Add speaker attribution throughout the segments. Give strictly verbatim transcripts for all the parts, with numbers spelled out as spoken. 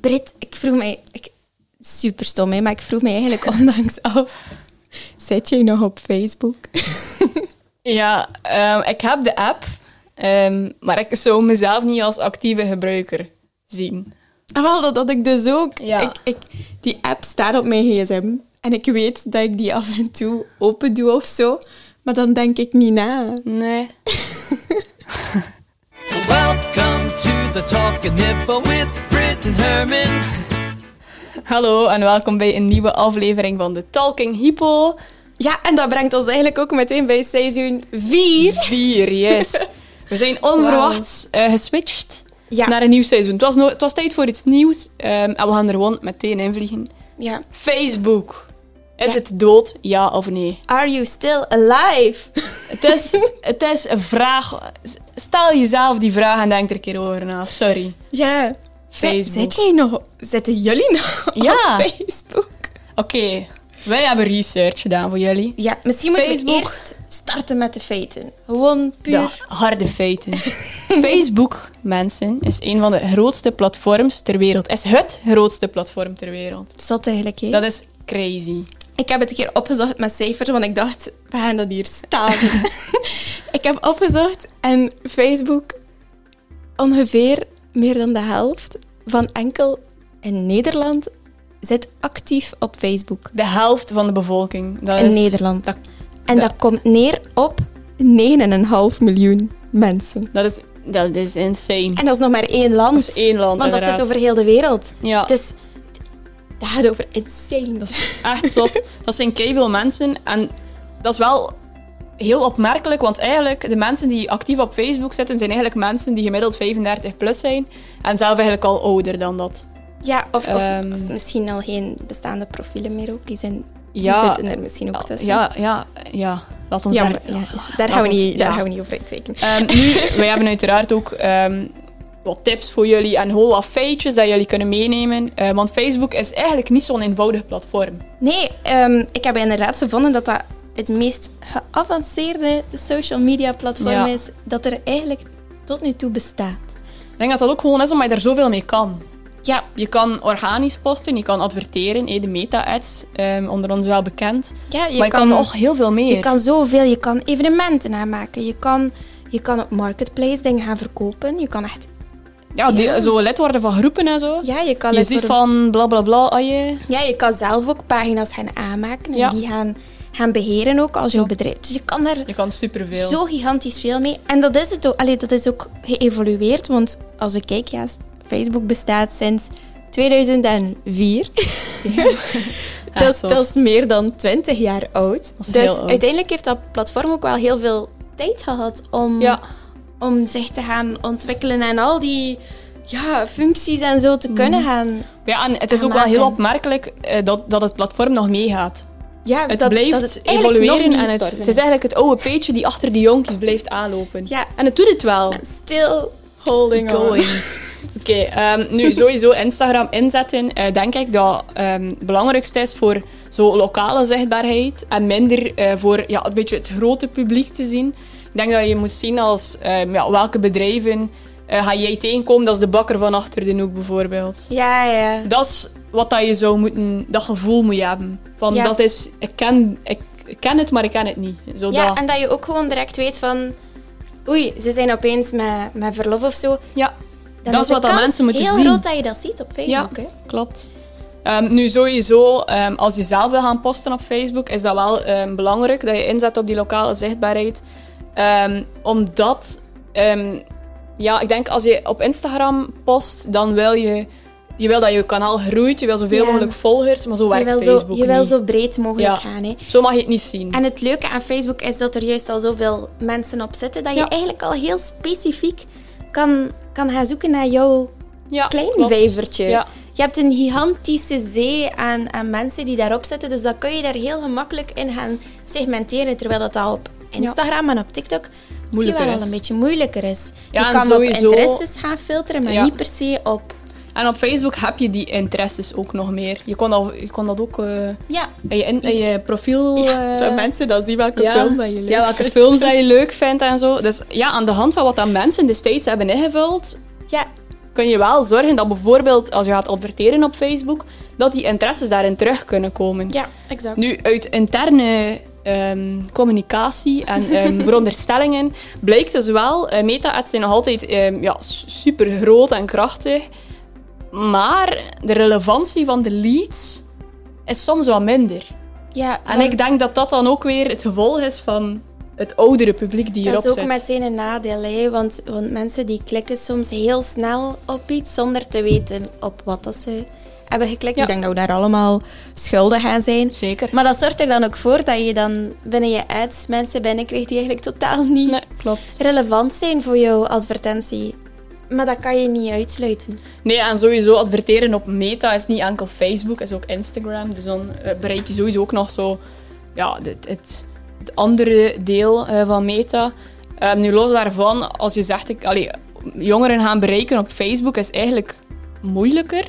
Speaker 1: Brit, ik vroeg mij... Ik, super stom, hè, maar ik vroeg mij eigenlijk ondanks af... Zit jij nog op Facebook?
Speaker 2: Ja, um, ik heb de app, um, maar ik zou mezelf niet als actieve gebruiker zien.
Speaker 1: Ah, wel, dat had ik dus ook.
Speaker 2: Ja.
Speaker 1: Ik, ik, die app staat op mijn gsm. En ik weet dat ik die af en toe open doe of zo. Maar dan denk ik niet na.
Speaker 2: Nee.
Speaker 3: Welcome to the Talking Hippo with Brit and Herman.
Speaker 2: Hallo en welkom bij een nieuwe aflevering van de Talking Hippo.
Speaker 1: Ja, en dat brengt ons eigenlijk ook meteen bij seizoen vier.
Speaker 2: Vier, yes. We zijn onverwachts wow. uh, geswitcht
Speaker 1: ja.
Speaker 2: naar een nieuw seizoen. Het was, no- het was tijd voor iets nieuws um, en we gaan er gewoon meteen invliegen.
Speaker 1: Ja.
Speaker 2: Facebook. Is
Speaker 1: ja.
Speaker 2: het dood, ja of nee?
Speaker 1: Are you still alive?
Speaker 2: Het is, het is een vraag. Stel jezelf die vraag en denk er een keer over na. Sorry.
Speaker 1: Ja.
Speaker 2: Facebook.
Speaker 1: Zit jij nog... Zitten jullie nog
Speaker 2: ja.
Speaker 1: op Facebook?
Speaker 2: Oké. Okay. Wij hebben research gedaan voor jullie.
Speaker 1: Ja, misschien moeten
Speaker 2: Facebook.
Speaker 1: we eerst starten met de feiten. Gewoon puur...
Speaker 2: De harde feiten. Facebook, mensen, is een van de grootste platforms ter wereld. Is het grootste platform ter wereld.
Speaker 1: Zat eigenlijk, hè?
Speaker 2: Dat is crazy.
Speaker 1: Ik heb het een keer opgezocht met cijfers, want ik dacht, we gaan dat hier staan. Ik heb opgezocht en Facebook, ongeveer meer dan de helft van enkel in Nederland zit actief op Facebook.
Speaker 2: De helft van de bevolking. Dat
Speaker 1: in
Speaker 2: is,
Speaker 1: Nederland.
Speaker 2: Dat,
Speaker 1: en dat, dat komt neer op negen komma vijf miljoen mensen.
Speaker 2: Dat is, dat is insane.
Speaker 1: En dat is nog maar één land.
Speaker 2: Dat is één land,
Speaker 1: want dat
Speaker 2: inderdaad.
Speaker 1: zit over heel de wereld.
Speaker 2: Ja.
Speaker 1: Dus dat gaat over insane.
Speaker 2: Dat is echt zot. Dat zijn keiveel mensen. En dat is wel heel opmerkelijk, want eigenlijk de mensen die actief op Facebook zitten, zijn eigenlijk mensen die gemiddeld vijfendertig plus zijn. En zelf eigenlijk al ouder dan dat.
Speaker 1: Ja, of, of,
Speaker 2: um,
Speaker 1: of misschien al geen bestaande profielen meer ook. Die, zijn, die
Speaker 2: ja,
Speaker 1: zitten er misschien ook tussen.
Speaker 2: Ja, ja, ja. Laat ons
Speaker 1: Jammer,
Speaker 2: daar...
Speaker 1: ja,
Speaker 2: Ja,
Speaker 1: daar, gaan we,
Speaker 2: ons,
Speaker 1: niet,
Speaker 2: ja.
Speaker 1: daar gaan we niet over uitwijken.
Speaker 2: Um, nu, wij hebben uiteraard ook um, wat tips voor jullie en gewoon wat feitjes dat jullie kunnen meenemen. Uh, want Facebook is eigenlijk niet zo'n eenvoudig platform.
Speaker 1: Nee, um, ik heb inderdaad gevonden dat dat het meest geavanceerde social media platform ja. is dat er eigenlijk tot nu toe bestaat.
Speaker 2: Ik denk dat dat ook gewoon is omdat je er zoveel mee kan.
Speaker 1: Ja.
Speaker 2: Je kan organisch posten, je kan adverteren, de meta-ads, um, onder ons wel bekend.
Speaker 1: Ja, je
Speaker 2: maar je
Speaker 1: kan,
Speaker 2: kan nog heel veel meer.
Speaker 1: Je kan zoveel, je kan evenementen aanmaken, je kan, je kan op Marketplace dingen gaan verkopen, je kan echt...
Speaker 2: Ja, die, ja. zo lid worden van groepen en zo.
Speaker 1: Ja, je kan
Speaker 2: je ziet worden... van bla bla bla. Oh je...
Speaker 1: Ja, je kan zelf ook pagina's gaan aanmaken en
Speaker 2: ja.
Speaker 1: die gaan, gaan beheren ook als jouw bedrijf. Dus je kan daar
Speaker 2: je kan superveel.
Speaker 1: Zo gigantisch veel mee. En dat is het ook. Allee, dat is ook geëvolueerd, want als we kijken, ja, Facebook bestaat sinds tweeduizend vier. Ja. dat, is, dat is meer dan twintig jaar oud. Dus
Speaker 2: oud.
Speaker 1: uiteindelijk heeft dat platform ook wel heel veel tijd gehad om,
Speaker 2: ja.
Speaker 1: om zich te gaan ontwikkelen en al die ja, functies en zo te kunnen mm. gaan
Speaker 2: Ja, en het is ook
Speaker 1: maken.
Speaker 2: wel heel opmerkelijk uh, dat, dat het platform nog meegaat.
Speaker 1: Ja,
Speaker 2: het
Speaker 1: dat,
Speaker 2: blijft
Speaker 1: dat het
Speaker 2: evolueren en het,
Speaker 1: het
Speaker 2: is eigenlijk het oude peetje die achter die jonkies blijft aanlopen.
Speaker 1: Ja.
Speaker 2: En het doet het wel.
Speaker 1: Still holding
Speaker 2: going. Oké, okay, um, nu sowieso Instagram inzetten, uh, denk ik dat um, het belangrijkste is voor zo lokale zichtbaarheid en minder uh, voor ja, een beetje het grote publiek te zien. Ik denk dat je moet zien als um, ja, welke bedrijven uh, ga jij tegenkomen. Dat is de bakker van achter de hoek bijvoorbeeld.
Speaker 1: Ja, ja.
Speaker 2: Dat is wat dat je zou moeten, dat gevoel moet je hebben. Van
Speaker 1: ja.
Speaker 2: dat is, ik ken, ik, ik ken het, maar ik ken het niet. Zo
Speaker 1: ja,
Speaker 2: dat.
Speaker 1: En dat je ook gewoon direct weet van, oei, ze zijn opeens met, met verlof of zo.
Speaker 2: Ja.
Speaker 1: Dan
Speaker 2: dat is wat dat mensen moeten
Speaker 1: heel
Speaker 2: zien.
Speaker 1: Heel groot dat je dat ziet op Facebook.
Speaker 2: Ja,
Speaker 1: hè?
Speaker 2: klopt. Um, nu sowieso, um, als je zelf wil gaan posten op Facebook, is dat wel um, belangrijk dat je inzet op die lokale zichtbaarheid. Um, omdat, um, ja, ik denk als je op Instagram post, dan wil je, je wil dat je kanaal groeit, je wil zoveel ja. mogelijk volgers, maar zo werkt
Speaker 1: je
Speaker 2: Facebook
Speaker 1: zo, Je wil
Speaker 2: niet.
Speaker 1: zo breed mogelijk
Speaker 2: ja.
Speaker 1: gaan. Hè?
Speaker 2: Zo mag je het niet zien.
Speaker 1: En het leuke aan Facebook is dat er juist al zoveel mensen op zitten, dat je ja. eigenlijk al heel specifiek kan, kan gaan zoeken naar jouw
Speaker 2: ja,
Speaker 1: klein
Speaker 2: klopt.
Speaker 1: vijvertje.
Speaker 2: Ja.
Speaker 1: Je hebt een gigantische zee aan, aan mensen die daarop zitten, dus dan kun je daar heel gemakkelijk in gaan segmenteren, terwijl dat al op Instagram ja. en op TikTok misschien wel al een beetje moeilijker is.
Speaker 2: Ja,
Speaker 1: je kan
Speaker 2: sowieso,
Speaker 1: op interesses gaan filteren, maar
Speaker 2: ja.
Speaker 1: niet per se op...
Speaker 2: En op Facebook heb je die interesses ook nog meer. Je kon dat, je kon dat ook uh,
Speaker 1: ja.
Speaker 2: in, je, in, in je profiel... Uh,
Speaker 1: ja, dat mensen dan zien welke
Speaker 2: ja,
Speaker 1: film dat je leuk
Speaker 2: Ja, welke
Speaker 1: vindt.
Speaker 2: films dat je leuk vindt en zo. Dus ja, aan de hand van wat dat mensen destijds hebben ingevuld,
Speaker 1: ja.
Speaker 2: kun je wel zorgen dat bijvoorbeeld als je gaat adverteren op Facebook, dat die interesses daarin terug kunnen komen.
Speaker 1: Ja, exact.
Speaker 2: Nu, uit interne um, communicatie en um, veronderstellingen blijkt dus wel, uh, meta-ads zijn nog altijd um, ja, super groot en krachtig, maar de relevantie van de leads is soms wat minder.
Speaker 1: Ja,
Speaker 2: En ik denk dat dat dan ook weer het gevolg is van het oudere publiek die hierop
Speaker 1: dat
Speaker 2: zit.
Speaker 1: is ook meteen een nadeel, hè? Want, want mensen die klikken soms heel snel op iets zonder te weten op wat dat ze hebben geklikt.
Speaker 2: Ja.
Speaker 1: Ik denk dat we daar allemaal schuldig aan zijn.
Speaker 2: Zeker.
Speaker 1: Maar dat zorgt er dan ook voor dat je dan binnen je ads mensen binnenkrijgt die eigenlijk totaal niet
Speaker 2: Nee, klopt.
Speaker 1: relevant zijn voor jouw advertentie. Maar dat kan je niet uitsluiten.
Speaker 2: Nee, en sowieso adverteren op Meta is niet enkel Facebook, is ook Instagram. Dus dan uh, bereik je sowieso ook nog zo ja, het, het, het andere deel uh, van Meta. Um, nu los daarvan, als je zegt, ik, allee, jongeren gaan bereiken op Facebook is eigenlijk moeilijker.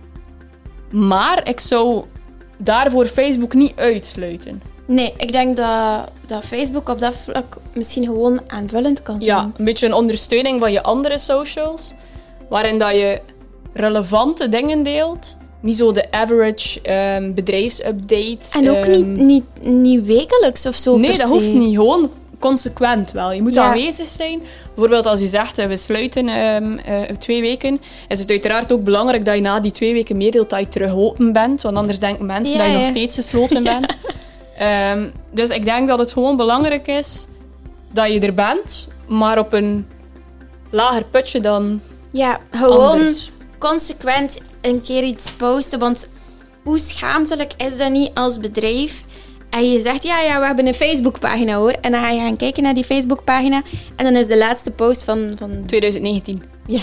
Speaker 2: Maar ik zou daarvoor Facebook niet uitsluiten.
Speaker 1: Nee, ik denk dat, dat Facebook op dat vlak misschien gewoon aanvullend kan zijn.
Speaker 2: Ja, een beetje een ondersteuning van je andere socials, waarin dat je relevante dingen deelt. Niet zo de average um, bedrijfsupdate.
Speaker 1: En ook
Speaker 2: um,
Speaker 1: niet, niet, niet wekelijks of zo.
Speaker 2: Nee,
Speaker 1: per
Speaker 2: dat
Speaker 1: se.
Speaker 2: hoeft niet. Gewoon consequent wel. Je moet
Speaker 1: Ja.
Speaker 2: aanwezig zijn. Bijvoorbeeld als je zegt, uh, we sluiten um, uh, twee weken, is het uiteraard ook belangrijk dat je na die twee weken meedeelt dat je terug open bent. Want anders denken mensen
Speaker 1: Ja,
Speaker 2: dat je nog
Speaker 1: ja.
Speaker 2: steeds gesloten bent. Um, dus ik denk dat het gewoon belangrijk is dat je er bent, maar op een lager putje dan
Speaker 1: Ja, gewoon
Speaker 2: anders.
Speaker 1: consequent een keer iets posten. Want hoe schaamtelijk is dat niet als bedrijf? En je zegt, ja, ja, we hebben een Facebookpagina hoor. En dan ga je gaan kijken naar die Facebookpagina. En dan is de laatste post van... van
Speaker 2: twintig negentien.
Speaker 1: ja.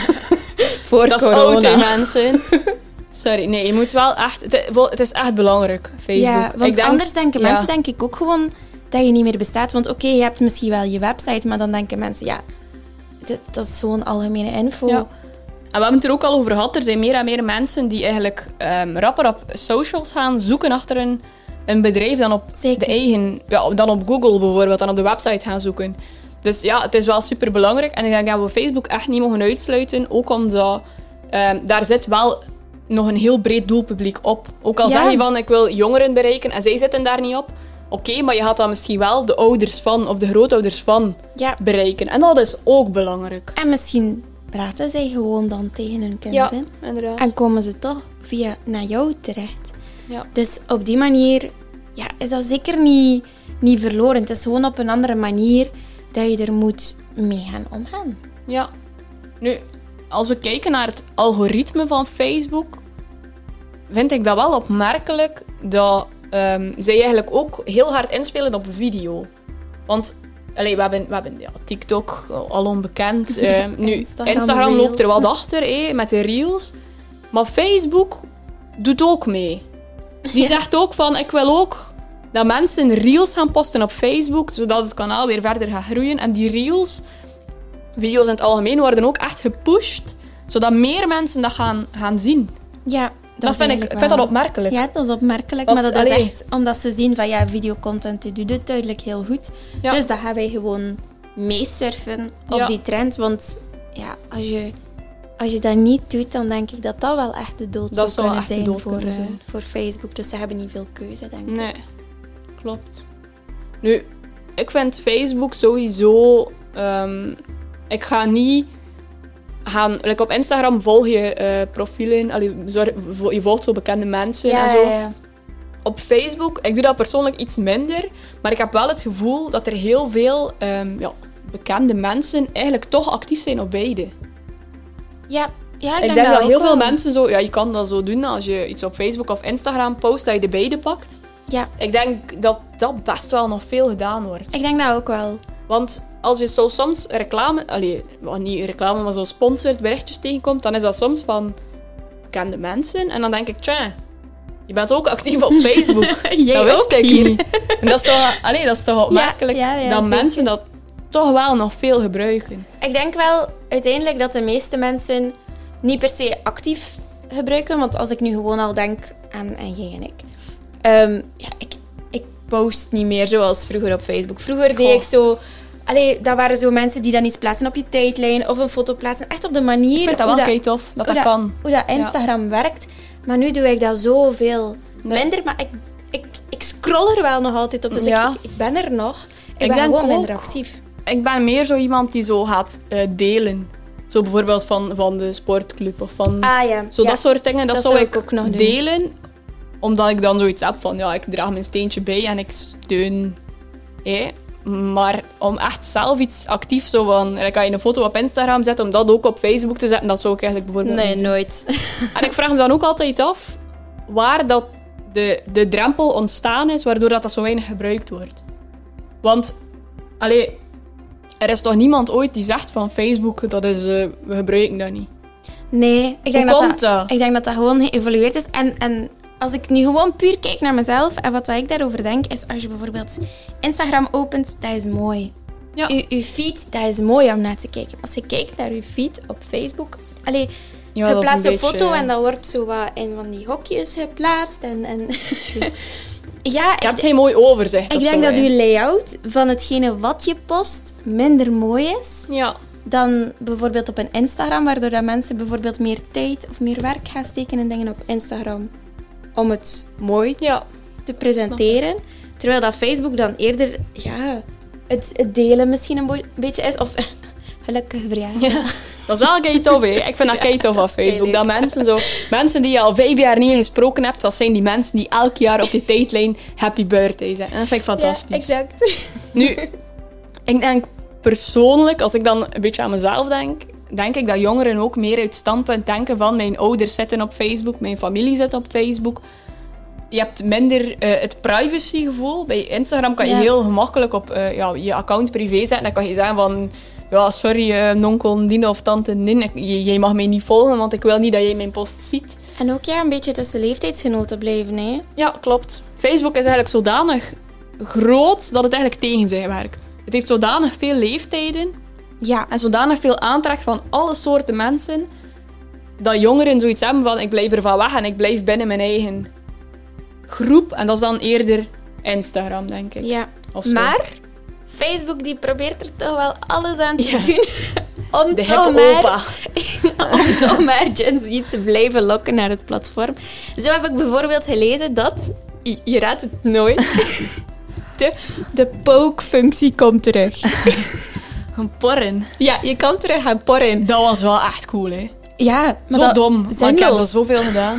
Speaker 1: Voor
Speaker 2: Dat is
Speaker 1: corona.
Speaker 2: oud, hè, mensen. Sorry, nee, je moet wel echt... Het is, het is echt belangrijk, Facebook.
Speaker 1: Ja, want
Speaker 2: ik denk,
Speaker 1: anders denken
Speaker 2: ja.
Speaker 1: mensen denk ik ook gewoon dat je niet meer bestaat. Want oké, je hebt misschien wel je website, maar dan denken mensen, ja, dit, dat is gewoon algemene info.
Speaker 2: Ja. En we hebben het er ook al over gehad. Er zijn meer en meer mensen die eigenlijk um, rapper op socials gaan zoeken achter een, een bedrijf dan op
Speaker 1: Zeker.
Speaker 2: de eigen... Ja, dan op Google bijvoorbeeld, dan op de website gaan zoeken. Dus ja, het is wel super belangrijk. En ik denk dat we Facebook echt niet mogen uitsluiten. Ook omdat um, daar zit wel nog een heel breed doelpubliek op. Ook al
Speaker 1: Ja.
Speaker 2: zeg je van, ik wil jongeren bereiken en zij zitten daar niet op. Oké, okay, maar je gaat dan misschien wel de ouders van of de grootouders van
Speaker 1: Ja.
Speaker 2: bereiken. En dat is ook belangrijk.
Speaker 1: En misschien praten zij gewoon dan tegen hun kinderen.
Speaker 2: Ja, inderdaad.
Speaker 1: En komen ze toch via naar jou terecht.
Speaker 2: Ja.
Speaker 1: Dus op die manier ja, is dat zeker niet, niet verloren. Het is gewoon op een andere manier dat je er moet mee gaan omgaan.
Speaker 2: Ja. Nu, als we kijken naar het algoritme van Facebook, vind ik dat wel opmerkelijk dat um, zij eigenlijk ook heel hard inspelen op video. Want allee, we hebben, we hebben ja, TikTok, al onbekend. Uh, nu,
Speaker 1: Instagram
Speaker 2: Instagram, loopt er
Speaker 1: Reels.
Speaker 2: wat achter hé, met de reels. Maar Facebook doet ook mee. Die
Speaker 1: Ja.
Speaker 2: zegt ook van, ik wil ook dat mensen reels gaan posten op Facebook, zodat het kanaal weer verder gaat groeien. En die reels, video's in het algemeen, worden ook echt gepusht, zodat meer mensen dat gaan, gaan zien.
Speaker 1: Ja,
Speaker 2: Dat,
Speaker 1: is
Speaker 2: vind ik, ik
Speaker 1: eigenlijk
Speaker 2: vind dat
Speaker 1: wel-
Speaker 2: opmerkelijk.
Speaker 1: Ja, dat is opmerkelijk,
Speaker 2: Want,
Speaker 1: maar dat is
Speaker 2: allee.
Speaker 1: echt omdat ze zien van ja, videocontent die doet het duidelijk heel goed.
Speaker 2: Ja.
Speaker 1: Dus dat gaan wij gewoon meesurfen op
Speaker 2: Ja.
Speaker 1: die trend. Want ja, als je, als je dat niet doet, dan denk ik dat dat wel echt de dood
Speaker 2: Dat
Speaker 1: zou
Speaker 2: zou
Speaker 1: kunnen
Speaker 2: echt de
Speaker 1: zijn,
Speaker 2: dood
Speaker 1: voor,
Speaker 2: kunnen
Speaker 1: eh,
Speaker 2: zijn.
Speaker 1: voor Facebook. Dus ze hebben niet veel keuze, denk ik.
Speaker 2: Nee, klopt. Nu, ik vind Facebook sowieso... Um, ik ga niet gaan... Like op Instagram volg je uh, profielen, allee, zorg, vo- je volgt zo bekende mensen en zo.
Speaker 1: Ja, ja.
Speaker 2: Op Facebook, ik doe dat persoonlijk iets minder, maar ik heb wel het gevoel dat er heel veel um, ja, bekende mensen eigenlijk toch actief zijn op beide.
Speaker 1: Ja, ja, ik,
Speaker 2: Ik
Speaker 1: denk,
Speaker 2: denk dat
Speaker 1: ook
Speaker 2: heel veel
Speaker 1: wel.
Speaker 2: mensen zo... Ja, je kan dat zo doen als je iets op Facebook of Instagram post, dat je de beide pakt.
Speaker 1: Ja,
Speaker 2: Ik denk dat dat best wel nog veel gedaan wordt.
Speaker 1: ik denk dat ook wel.
Speaker 2: Want als je zo soms reclame... Allee, wel niet reclame, maar zo sponsored berichtjes tegenkomt, dan is dat soms van bekende mensen. En dan denk ik, tja, je bent ook actief op Facebook.
Speaker 1: Jij
Speaker 2: dat wist
Speaker 1: ook
Speaker 2: ik
Speaker 1: hier.
Speaker 2: niet. En dat is toch, allee, dat is toch opmerkelijk
Speaker 1: Ja, ja, ja,
Speaker 2: dat
Speaker 1: zeker.
Speaker 2: mensen dat toch wel nog veel gebruiken.
Speaker 1: Ik denk wel uiteindelijk dat de meeste mensen niet per se actief gebruiken. Want als ik nu gewoon al denk aan, aan jij en ik. Ehm, ja, ik, ik post niet meer zoals vroeger op Facebook. Vroeger deed
Speaker 2: Goh.
Speaker 1: ik zo allee, dat waren zo mensen die dan iets plaatsen op je tijdlijn of een foto plaatsen. Echt op de manier...
Speaker 2: Ik vind dat
Speaker 1: hoe
Speaker 2: wel kei tof, dat dat,
Speaker 1: hoe
Speaker 2: kan.
Speaker 1: Hoe dat Instagram werkt. Maar nu doe ik dat zoveel
Speaker 2: Nee.
Speaker 1: minder. Maar ik, ik, ik scroll er wel nog altijd op. Dus
Speaker 2: Ja.
Speaker 1: ik, ik ben er nog. Ik,
Speaker 2: Ik
Speaker 1: ben
Speaker 2: denk
Speaker 1: gewoon
Speaker 2: ook-
Speaker 1: minder actief.
Speaker 2: Ik ben meer zo iemand die zo gaat eh, delen. Zo bijvoorbeeld van, van de sportclub of van...
Speaker 1: Ah ja.
Speaker 2: Zo
Speaker 1: ja.
Speaker 2: dat soort dingen, dat,
Speaker 1: Dat
Speaker 2: zou
Speaker 1: zou
Speaker 2: ik
Speaker 1: ik ook nog doen.
Speaker 2: delen. Omdat ik dan zoiets heb van, ja, ik draag mijn steentje bij en ik steun. Hé. Maar om echt zelf iets actief zo van... Like, als je een foto op Instagram zet, om dat ook op Facebook te zetten, dat zou ik eigenlijk bijvoorbeeld
Speaker 1: Nee,
Speaker 2: niet doen.
Speaker 1: nooit.
Speaker 2: En ik vraag me dan ook altijd af waar dat de, de drempel ontstaan is, waardoor dat, dat zo weinig gebruikt wordt. Want, allee, er is toch niemand ooit die zegt van Facebook, dat is, uh, we gebruiken dat niet.
Speaker 1: Nee, ik denk,
Speaker 2: Hoe
Speaker 1: dat
Speaker 2: komt
Speaker 1: dat,
Speaker 2: dat?
Speaker 1: ik denk dat dat gewoon geëvolueerd is. En, en als ik nu gewoon puur kijk naar mezelf en wat ik daarover denk, is als je bijvoorbeeld Instagram opent, dat is mooi.
Speaker 2: Ja.
Speaker 1: Uw, uw feed, dat is mooi om naar te kijken. Als je kijkt naar uw feed op Facebook, allee,
Speaker 2: Ja,
Speaker 1: je
Speaker 2: dat is
Speaker 1: plaatst
Speaker 2: een
Speaker 1: een,
Speaker 2: beetje-
Speaker 1: foto en dat wordt zo wat in van die hokjes geplaatst. En, en
Speaker 2: Juist.
Speaker 1: ja,
Speaker 2: Je
Speaker 1: ik,
Speaker 2: hebt geen mooi overzicht
Speaker 1: ik
Speaker 2: of
Speaker 1: denk
Speaker 2: zo,
Speaker 1: dat
Speaker 2: hè.
Speaker 1: uw layout van hetgene wat je post minder mooi is
Speaker 2: Ja.
Speaker 1: dan bijvoorbeeld op een Instagram, waardoor dat mensen bijvoorbeeld meer tijd of meer werk gaan steken in dingen op Instagram om het mooi
Speaker 2: Ja.
Speaker 1: te presenteren. Terwijl dat Facebook dan eerder ja, het, het delen misschien een bo- beetje is. Of gelukkige verjaardag.
Speaker 2: Dat is wel kei tof, hè. Ik vind dat kei tof op Facebook. Dat mensen zo... Mensen die je al vijf jaar niet meer gesproken hebt, dat zijn die mensen die elk jaar op je tijdlijn happy birthday zijn. En dat vind ik fantastisch.
Speaker 1: Ja, exact.
Speaker 2: Nu, ik denk persoonlijk, als ik dan een beetje aan mezelf denk, denk ik dat jongeren ook meer uit het standpunt denken van mijn ouders zitten op Facebook, mijn familie zit op Facebook. Je hebt minder eh, het privacygevoel. Bij Instagram kan je
Speaker 1: Ja.
Speaker 2: heel gemakkelijk op eh, ja, je account privé zetten. Dan kan je zeggen van... Ja, sorry, eh, nonkel Dino of tante Nin, ik- j- jij mag mij niet volgen, want ik wil niet dat jij mijn post ziet.
Speaker 1: En ook ja, een beetje tussen leeftijdsgenoten blijven. Hè?
Speaker 2: Ja, klopt. Facebook is eigenlijk zodanig groot dat het eigenlijk tegen zich werkt. Het heeft zodanig veel leeftijden
Speaker 1: Ja.
Speaker 2: en zodanig veel aantrekt van alle soorten mensen, dat jongeren zoiets hebben van ik blijf ervan weg en ik blijf binnen mijn eigen groep. En dat is dan eerder Instagram, denk ik.
Speaker 1: ja.
Speaker 2: Of zo.
Speaker 1: Maar Facebook die probeert er toch wel alles aan te
Speaker 2: Ja.
Speaker 1: doen om
Speaker 2: De
Speaker 1: toch
Speaker 2: hippe
Speaker 1: maar...
Speaker 2: opa.
Speaker 1: om toch maar Gen Z te blijven lokken naar het platform. Zo heb ik bijvoorbeeld gelezen dat, je, je raadt het nooit, de, de poke-functie komt terug.
Speaker 2: Een porren.
Speaker 1: Ja, je kan terug gaan porren.
Speaker 2: Dat was wel echt cool, hè.
Speaker 1: Ja, maar
Speaker 2: Zo
Speaker 1: dat,
Speaker 2: dom, maar ik heb
Speaker 1: zinloos.
Speaker 2: dat zoveel gedaan.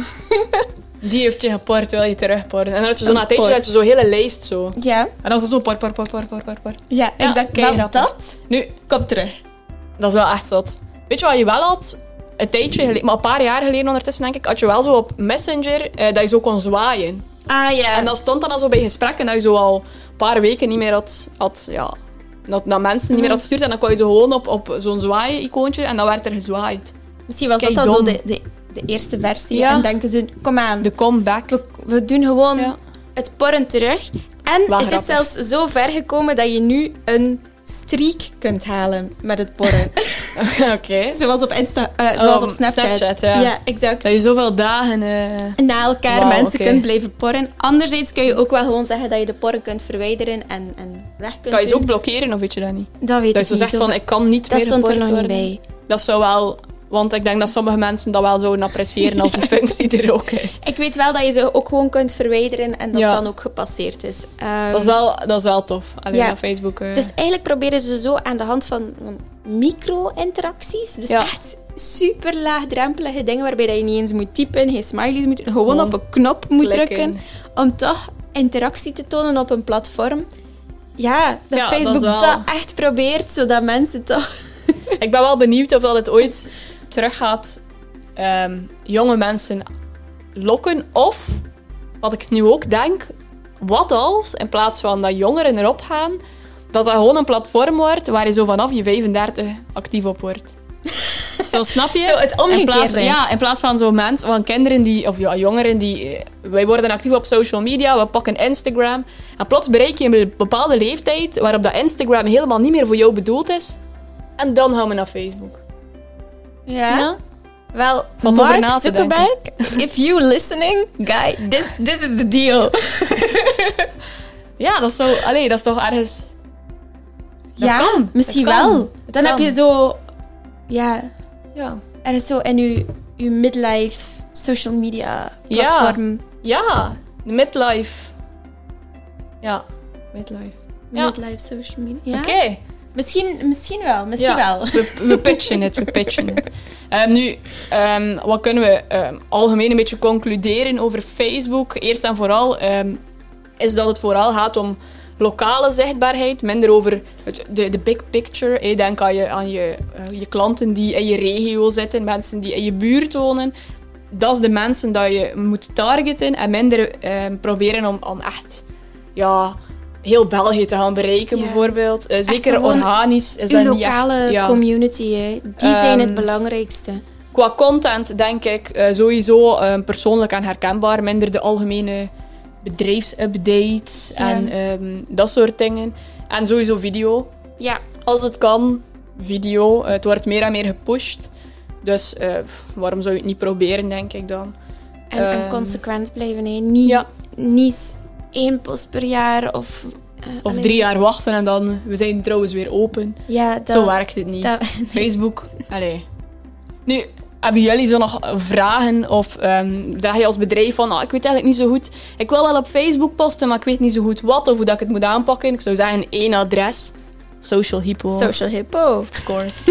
Speaker 2: Die heeft je geport, wil je terugporren. En dan had je zo na een tijdje
Speaker 1: por.
Speaker 2: had je zo'n hele lijst zo.
Speaker 1: Ja,
Speaker 2: En dan was het zo por, por, por, por, por, por, por.
Speaker 1: ja,
Speaker 2: Ja,
Speaker 1: exact.
Speaker 2: kei
Speaker 1: Wel,
Speaker 2: grappig.
Speaker 1: dat
Speaker 2: Nu,
Speaker 1: komt terug.
Speaker 2: dat is wel echt zot. Weet je wat je wel had? Een tijdje geleden, maar een paar jaar geleden ondertussen denk ik, had je wel zo op Messenger eh, dat je zo kon zwaaien.
Speaker 1: Ah ja.
Speaker 2: En dat stond dan al zo bij gesprekken dat je zo al een paar weken niet meer had, had ja, dat, dat mensen niet meer had gestuurd. En dan kon je zo gewoon op, op zo'n zwaaien-icoontje en dan werd er gezwaaid.
Speaker 1: Misschien was
Speaker 2: kei
Speaker 1: dat al zo
Speaker 2: dom.
Speaker 1: de, de, de eerste versie.
Speaker 2: Ja.
Speaker 1: En denken ze, kom aan,
Speaker 2: De comeback.
Speaker 1: we, we doen gewoon
Speaker 2: Ja.
Speaker 1: het porren terug. En
Speaker 2: Wel
Speaker 1: het is
Speaker 2: grappig.
Speaker 1: zelfs zo ver gekomen dat je nu een streak kunt halen met het porren.
Speaker 2: Oké.
Speaker 1: Zoals op, Insta, eh, zoals
Speaker 2: Oh,
Speaker 1: op Snapchat.
Speaker 2: Snapchat, ja.
Speaker 1: exact.
Speaker 2: Dat je zoveel dagen... eh,
Speaker 1: Na elkaar
Speaker 2: Wauw,
Speaker 1: mensen
Speaker 2: oké.
Speaker 1: kunt blijven porren. Anderzijds kun je ook wel gewoon zeggen dat je de porren kunt verwijderen en, en weg kunt
Speaker 2: Kan je ze
Speaker 1: doen.
Speaker 2: ook blokkeren of weet je dat niet?
Speaker 1: Dat weet
Speaker 2: Dat
Speaker 1: ik
Speaker 2: je zo
Speaker 1: niet.
Speaker 2: zegt van, ik kan niet
Speaker 1: dat
Speaker 2: meer
Speaker 1: stond er
Speaker 2: geport
Speaker 1: nog niet
Speaker 2: worden.
Speaker 1: bij.
Speaker 2: Dat zou wel... Want ik denk dat sommige mensen dat wel zouden appreciëren als de functie er ook is.
Speaker 1: Ik weet wel dat je ze ook gewoon kunt verwijderen en dat
Speaker 2: Ja.
Speaker 1: dan ook gepasseerd is. Ehm,
Speaker 2: Dat is wel, dat is wel tof. Alleen
Speaker 1: Ja.
Speaker 2: op Facebook... eh,
Speaker 1: Dus eigenlijk proberen ze zo aan de hand van, van micro-interacties, dus
Speaker 2: Ja.
Speaker 1: echt super laagdrempelige dingen waarbij dat je niet eens moet typen, geen smileys moet doen, gewoon
Speaker 2: Gewoon
Speaker 1: op een knop moet
Speaker 2: klikken.
Speaker 1: drukken om toch interactie te tonen op een platform. Ja, dat
Speaker 2: Ja, dat
Speaker 1: Facebook
Speaker 2: is
Speaker 1: dat,
Speaker 2: wel-
Speaker 1: echt probeert, zodat mensen toch...
Speaker 2: Ik ben wel benieuwd of dat het ooit terug gaat ehm, jonge mensen lokken. Of, wat ik nu ook denk, wat als, in plaats van dat jongeren erop gaan, dat dat gewoon een platform wordt waar je zo vanaf je vijfendertig actief op wordt. Zo, snap je?
Speaker 1: Zo, het
Speaker 2: In plaats,
Speaker 1: omgekeerde.
Speaker 2: ja, in plaats van zo mensen, van kinderen die, of ja, jongeren die, eh, wij worden actief op social media, we pakken Instagram. En plots bereik je een bepaalde leeftijd waarop dat Instagram helemaal niet meer voor jou bedoeld is. En dan gaan we naar Facebook.
Speaker 1: Ja.
Speaker 2: Ja?
Speaker 1: Wel,
Speaker 2: Valt over na
Speaker 1: Mark
Speaker 2: te denken.
Speaker 1: Zuckerberg, if you listening, guy, this, this is the deal.
Speaker 2: Ja, dat is zo, allee, dat is toch ergens... Dat
Speaker 1: ja,
Speaker 2: kan.
Speaker 1: misschien
Speaker 2: Het kan.
Speaker 1: wel.
Speaker 2: Het
Speaker 1: Dan
Speaker 2: kan.
Speaker 1: heb je zo... Ja,
Speaker 2: Ja.
Speaker 1: er is zo in je, je midlife social media platform.
Speaker 2: Ja, de midlife. Ja, midlife. Ja.
Speaker 1: Midlife social media. Ja?
Speaker 2: Oké.
Speaker 1: Misschien, misschien wel, misschien
Speaker 2: Ja,
Speaker 1: wel.
Speaker 2: we, we pitchen het, we pitchen het. Um, nu, um, wat kunnen we um, algemeen een beetje concluderen over Facebook? Eerst en vooral um, is dat het vooral gaat om lokale zichtbaarheid, minder over het, de, de big picture. Hey, denk aan, je, aan je, uh, je klanten die in je regio zitten, mensen die in je buurt wonen. Dat is de mensen dat je moet targeten en minder um, proberen om, om echt... Ja, heel België te gaan bereiken,
Speaker 1: Ja.
Speaker 2: bijvoorbeeld. Uh, zeker
Speaker 1: gewoon
Speaker 2: organisch is
Speaker 1: Uw
Speaker 2: dat niet
Speaker 1: lokale
Speaker 2: echt... Ja.
Speaker 1: community, hè. Die zijn het
Speaker 2: Ehm,
Speaker 1: belangrijkste.
Speaker 2: Qua content denk ik uh, sowieso uh, persoonlijk en herkenbaar. Minder de algemene bedrijfsupdates
Speaker 1: Ja.
Speaker 2: en um, dat soort dingen. En sowieso video.
Speaker 1: Ja,
Speaker 2: Als het kan, video. Uh, het wordt meer en meer gepusht. Dus uh, waarom zou je het niet proberen, denk ik dan.
Speaker 1: en, en
Speaker 2: Ehm,
Speaker 1: consequent blijven. Hè. Niet,
Speaker 2: Ja.
Speaker 1: niet één post per jaar of... uh,
Speaker 2: Of
Speaker 1: allee,
Speaker 2: drie jaar wachten en dan... We zijn trouwens weer open.
Speaker 1: Ja, dat,
Speaker 2: Zo werkt het niet.
Speaker 1: dat-
Speaker 2: Facebook, allee. Nu, hebben jullie zo nog vragen? Of um, zeg je als bedrijf van, ah, ik weet eigenlijk niet zo goed. Ik wil wel op Facebook posten, maar ik weet niet zo goed wat of hoe dat ik het moet aanpakken. Ik zou zeggen één adres. Social Hippo.
Speaker 1: Social Hippo.
Speaker 2: Of course.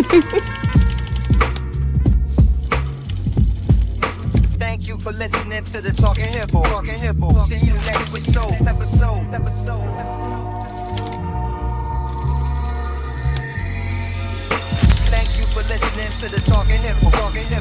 Speaker 4: Thank you for listening to the Talking Hippo. Talking Hippo. See you next episode. Episode. Episode. Thank you for listening to the Talking Hippo. Talking Hippo.